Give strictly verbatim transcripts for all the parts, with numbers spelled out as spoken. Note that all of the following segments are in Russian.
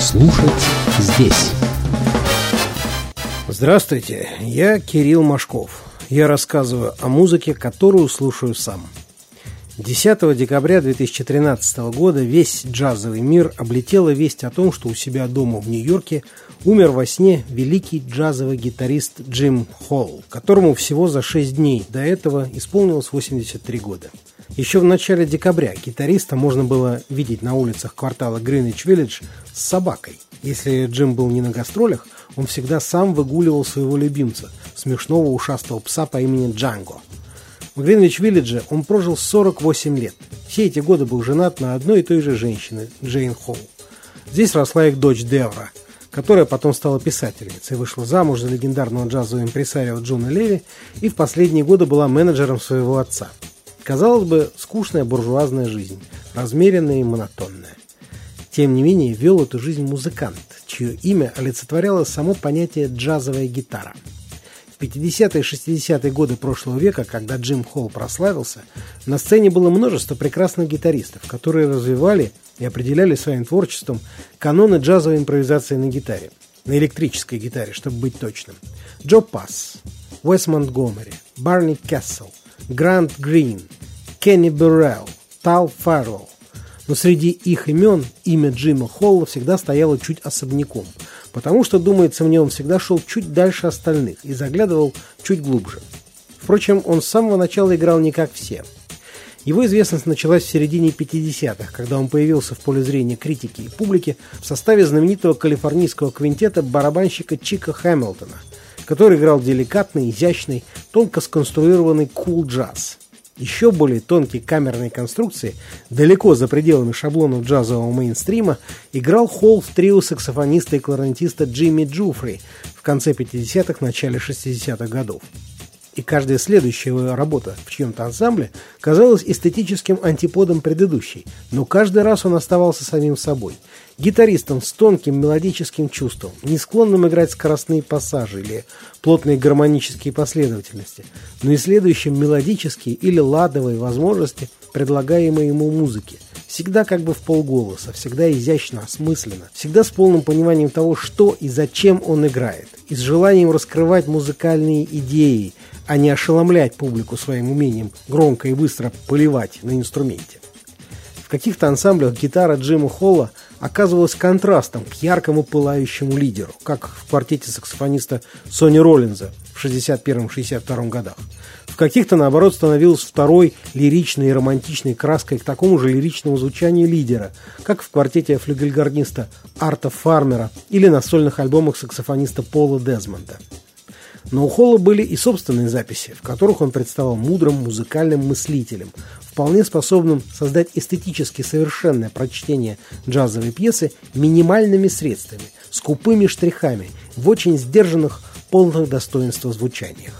Слушать здесь. Здравствуйте, я Кирилл Машков. Я рассказываю о музыке, которую слушаю сам. десятого декабря две тысячи тринадцатого года весь джазовый мир облетела весть о том, что у себя дома в Нью-Йорке умер во сне великий джазовый гитарист Джим Холл, которому всего за шесть дней до этого исполнилось восемьдесят три года. Еще в начале декабря гитариста можно было видеть на улицах квартала Гринвич-Виллидж с собакой. Если Джим был не на гастролях, он всегда сам выгуливал своего любимца, смешного ушастого пса по имени Джанго. В Гринвич-Виллидже он прожил сорок восемь лет. Все эти годы был женат на одной и той же женщине, Джейн Холл. Здесь росла их дочь Девра, которая потом стала писательницей, вышла замуж за легендарного джазового импресарио Джона Леви и в последние годы была менеджером своего отца. Казалось бы, скучная буржуазная жизнь, размеренная и монотонная. Тем не менее, вел эту жизнь музыкант, чье имя олицетворяло само понятие «джазовая гитара». В пятидесятые и шестидесятые годы прошлого века, когда Джим Холл прославился, на сцене было множество прекрасных гитаристов, которые развивали и определяли своим творчеством каноны джазовой импровизации на гитаре, на электрической гитаре, чтобы быть точным. Джо Пасс, Уэс Монтгомери, Барни Кессел, Грант Грин, Кенни Буррелл, Тал Фаррелл. Но среди их имен имя Джима Холла всегда стояло чуть особняком, потому что, думается мне, он всегда шел чуть дальше остальных и заглядывал чуть глубже. Впрочем, он с самого начала играл не как все. Его известность началась в середине пятидесятых, когда он появился в поле зрения критики и публики в составе знаменитого калифорнийского квинтета барабанщика Чика Хэмилтона, который играл деликатный, изящный, тонко сконструированный кул-джаз. Еще более тонкие камерные конструкции, далеко за пределами шаблонов джазового мейнстрима, играл Холл в трио саксофониста и кларнетиста Джимми Джуфри в конце пятидесятых, начале шестидесятых годов. И каждая следующая его работа в чьем-то ансамбле казалась эстетическим антиподом предыдущей, но каждый раз он оставался самим собой, гитаристом с тонким мелодическим чувством, не склонным играть скоростные пассажи или плотные гармонические последовательности, но исследующим мелодические или ладовые возможности, предлагаемые ему музыки, всегда как бы в полголоса, всегда изящно, осмысленно, всегда с полным пониманием того, что и зачем он играет, и с желанием раскрывать музыкальные идеи, а не ошеломлять публику своим умением громко и быстро поливать на инструменте. В каких-то ансамблях гитара Джима Холла оказывалась контрастом к яркому пылающему лидеру, как в квартете саксофониста Сони Роллинза в шестьдесят первом — шестьдесят втором годах. В каких-то, наоборот, становилась второй лиричной и романтичной краской к такому же лиричному звучанию лидера, как в квартете флюгельгорниста Арта Фармера или на сольных альбомах саксофониста Пола Дезмонда. Но у Холла были и собственные записи, в которых он представал мудрым музыкальным мыслителем, вполне способным создать эстетически совершенное прочтение джазовой пьесы минимальными средствами, скупыми штрихами, в очень сдержанных, полных достоинства звучаниях.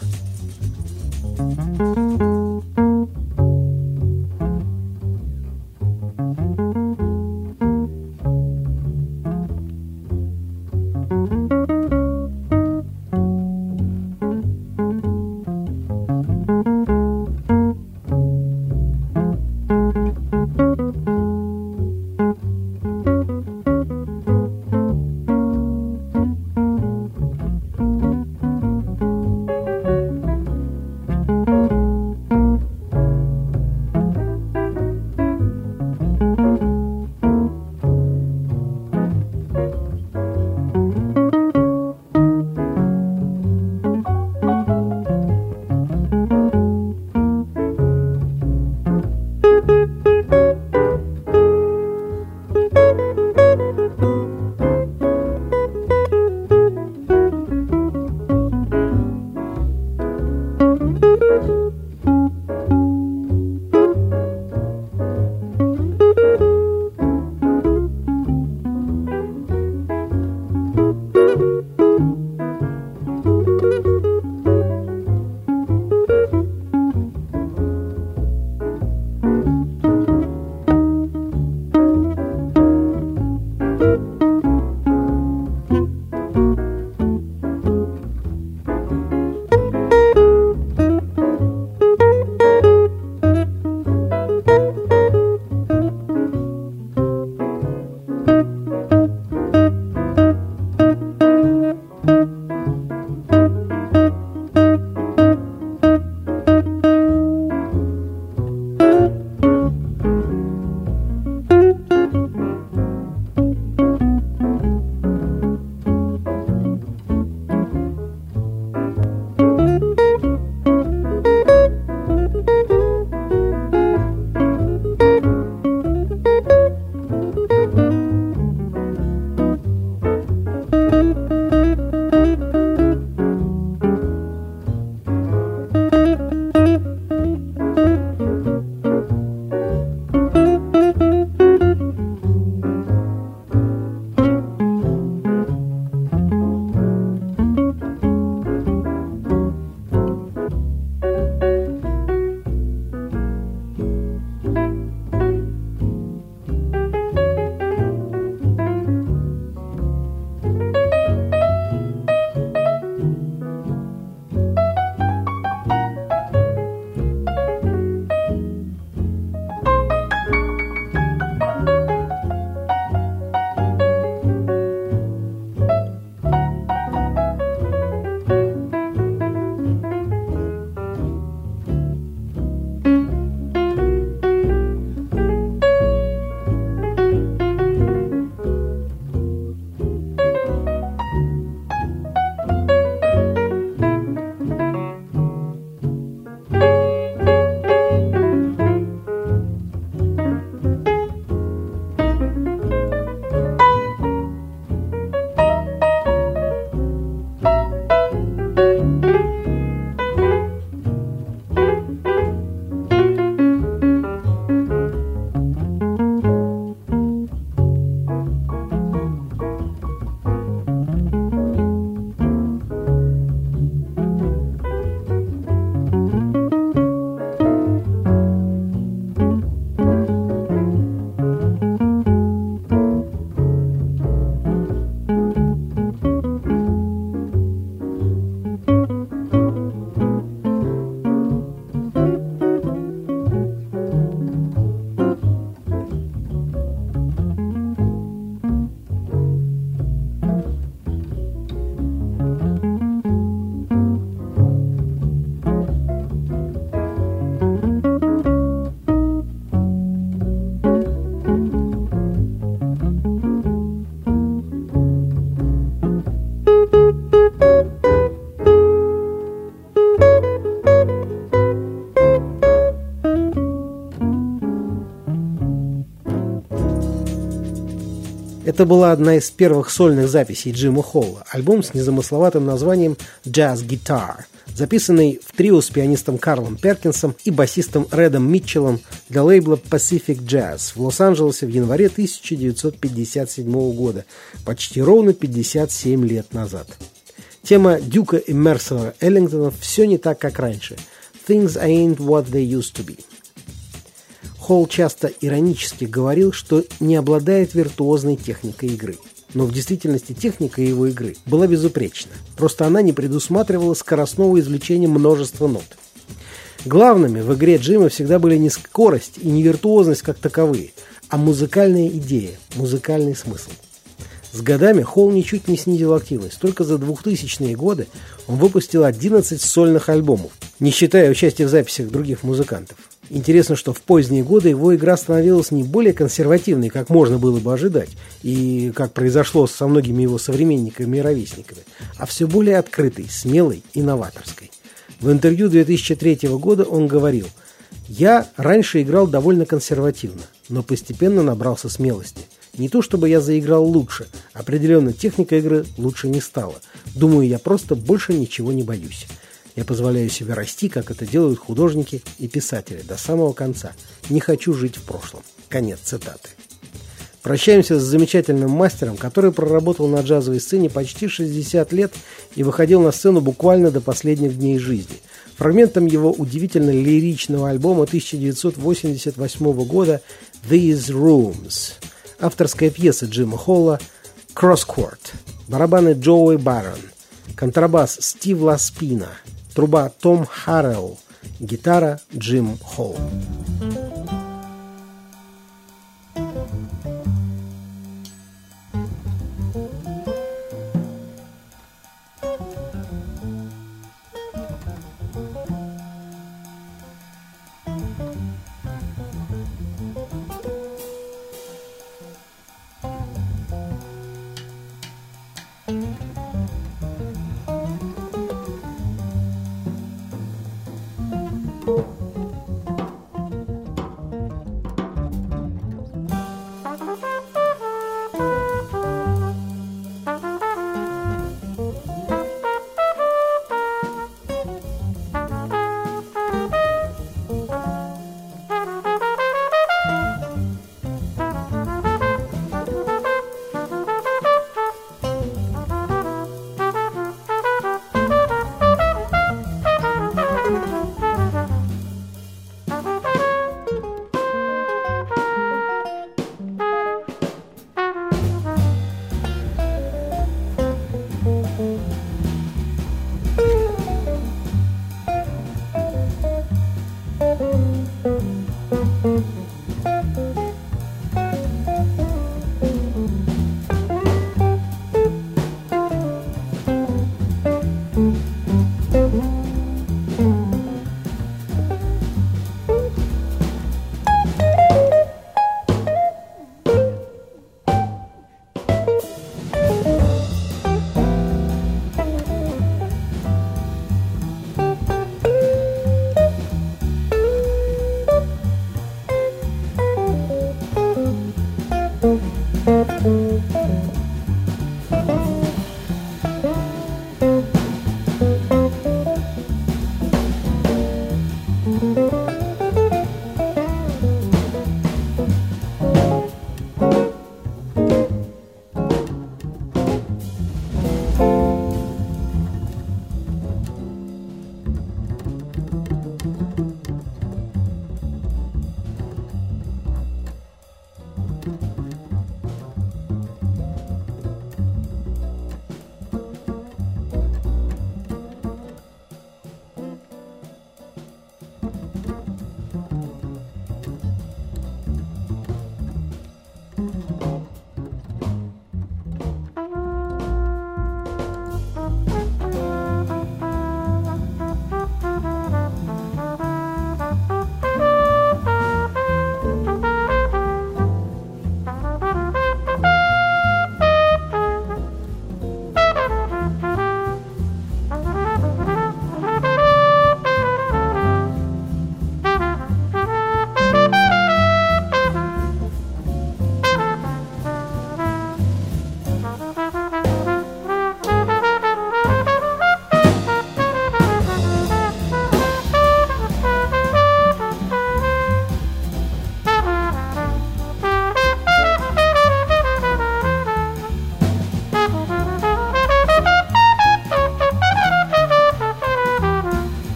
Это была одна из первых сольных записей Джима Холла, альбом с незамысловатым названием «Jazz Guitar», записанный в трио с пианистом Карлом Перкинсом и басистом Редом Митчеллом для лейбла Pacific Jazz в Лос-Анджелесе в январе тысяча девятьсот пятьдесят седьмого года, почти ровно пятьдесят семь лет назад. Тема Дюка и Мерсера Эллингтона «Все не так, как раньше» «Things ain't what they used to be». Холл часто иронически говорил, что не обладает виртуозной техникой игры. Но в действительности техника его игры была безупречна. Просто она не предусматривала скоростного извлечения множества нот. Главными в игре Джима всегда были не скорость и не виртуозность как таковые, а музыкальная идея, музыкальный смысл. С годами Холл ничуть не снизил активность. Только за двухтысячные годы он выпустил одиннадцать сольных альбомов, не считая участия в записях других музыкантов. Интересно, что в поздние годы его игра становилась не более консервативной, как можно было бы ожидать, и как произошло со многими его современниками и ровесниками, а все более открытой, смелой и новаторской. В интервью две тысячи третьего года он говорил: «Я раньше играл довольно консервативно, но постепенно набрался смелости. Не то чтобы я заиграл лучше, определенно техника игры лучше не стала. Думаю, я просто больше ничего не боюсь. Я позволяю себе расти, как это делают художники и писатели, до самого конца. Не хочу жить в прошлом». Конец цитаты. Прощаемся с замечательным мастером, который проработал на джазовой сцене почти шестьдесят лет и выходил на сцену буквально до последних дней жизни. Фрагментом его удивительно лиричного альбома тысяча девятьсот восемьдесят восьмого года «These Rooms», авторская пьеса Джима Холла «Crosscord», барабаны Джоуи Барон, контрабас Стив Ласпина, труба Том Харрелл, гитара Джим Холл.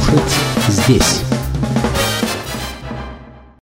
слушать здесь.